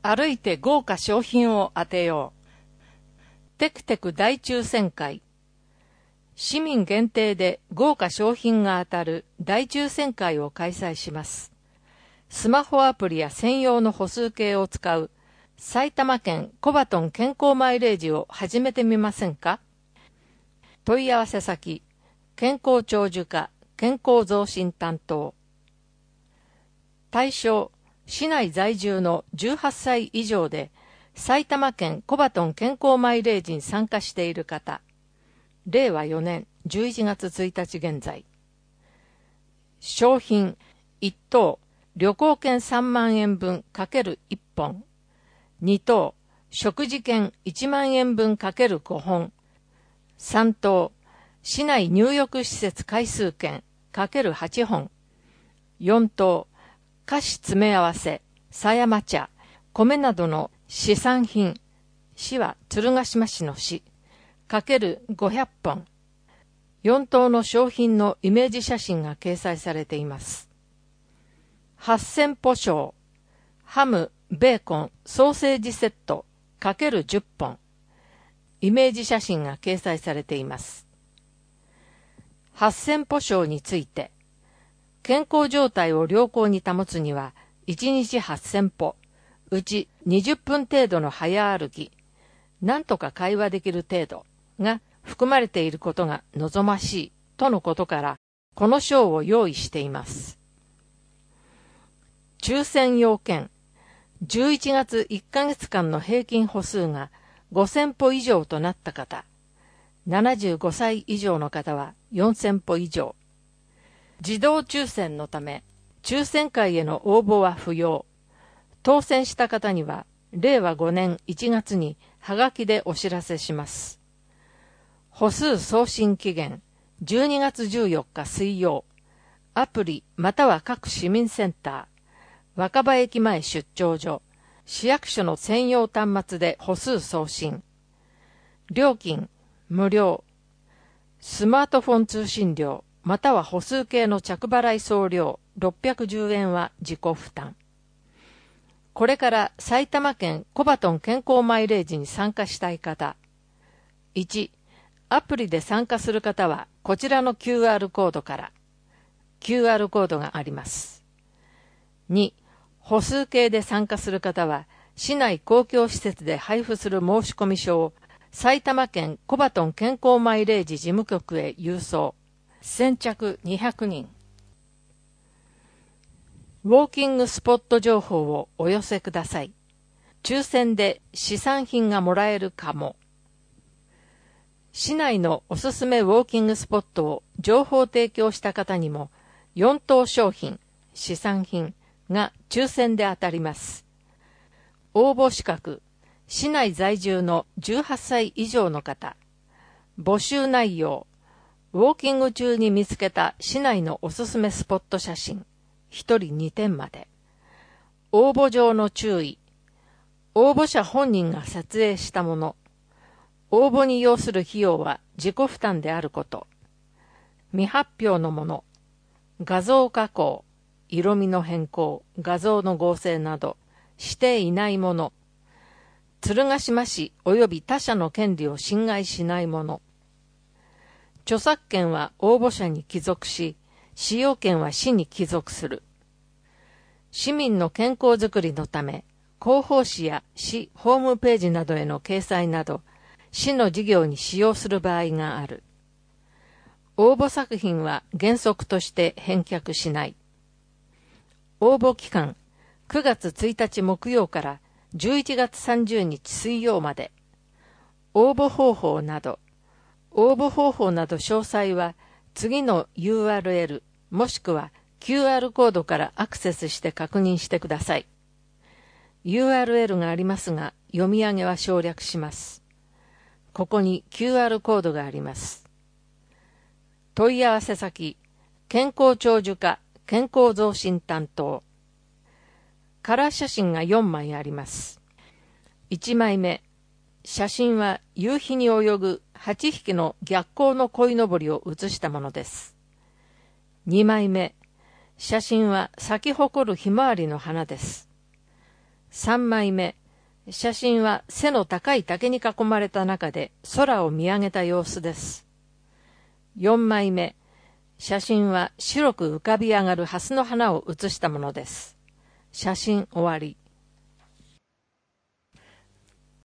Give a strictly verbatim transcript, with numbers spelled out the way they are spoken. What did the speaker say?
歩いて豪華商品を当てよう。テクテク大抽選会。市民限定で豪華商品が当たる大抽選会を開催します。スマホアプリや専用の歩数計を使う埼玉県コバトン健康マイレージを始めてみませんか？問い合わせ先、健康長寿課健康増進担当。対象、市内在住のじゅうはっさい以上で埼玉県コバトン健康マイレージに参加している方。れいわよねんじゅういちがつついたち現在。商品いっとう旅行券さんまんえんぶん×いっぽん。にとう食事券いちまんえんぶん×ごほん。さんとう市内入浴施設回数券×はちほん。よんとう菓子詰め合わせ、狭山茶、米などの市産品。市は鶴ヶ島市の市。×ごひゃっぽん。よんとうの商品のイメージ写真が掲載されています。はっせんぽ賞。ハム、ベーコン、ソーセージセット、×じゅっぽん。イメージ写真が掲載されています。はっせんぽ賞について、健康状態を良好に保つには、いちにちはっせんぽ、うちにじゅっぷん程度の早歩き、なんとか会話できる程度が含まれていることが望ましいとのことから、この賞を用意しています。抽選要件、じゅういちがついっかげつかんの平均歩数がごせんぽ以上となった方、ななじゅうごさい以上の方はよんせんぽ以上。自動抽選のため、抽選会への応募は不要。当選した方には、れいわごねんいちがつにはがきでお知らせします。歩数送信期限、じゅうにがつじゅうよっか水曜。アプリまたは各市民センター、若葉駅前出張所、市役所の専用端末で歩数送信。料金、無料。スマートフォン通信料、または歩数計の着払い送料ろっぴゃくじゅうえんは自己負担。これから埼玉県コバトン健康マイレージに参加したい方。いち、アプリで参加する方はこちらの キューアール コードから。キューアール コードがあります。に、歩数計で参加する方は市内公共施設で配布する申込書を埼玉県コバトン健康マイレージ事務局へ郵送。先着にひゃくにん。ウォーキングスポット情報をお寄せください。抽選で市産品がもらえるかも。市内のおすすめウォーキングスポットを情報提供した方にもよんとう商品、市産品が抽選で当たります。応募資格、市内在住のじゅうはっさい以上の方。募集内容、ウォーキング中に見つけた市内のおすすめスポット写真、ひとりにてんまで。応募上の注意、応募者本人が撮影したもの、応募に要する費用は自己負担であること、未発表のもの、画像加工、色味の変更、画像の合成など、していないもの、鶴ヶ島市及び他社の権利を侵害しないもの、著作権は応募者に帰属し、使用権は市に帰属する。市民の健康づくりのため、広報誌や市ホームページなどへの掲載など、市の事業に使用する場合がある。応募作品は原則として返却しない。応募期間、くがつついたち木曜からじゅういちがつさんじゅうにち水曜まで。応募方法など、応募方法など詳細は次の ユーアールエル もしくは キューアール コードからアクセスして確認してください。ユーアールエル がありますが読み上げは省略します。ここに キューアール コードがあります。問い合わせ先、健康長寿課健康増進担当。カラー写真がよんまいあります。いちまいめ、写真は夕日に泳ぐはちひきの逆光の鯉のぼりを写したものです。にまいめ、写真は咲き誇るひまわりの花です。 さんまいめ、写真は背の高い竹に囲まれた中で空を見上げた様子です。よんまいめ、写真は白く浮かび上がる蓮の花を写したものです。写真終わり。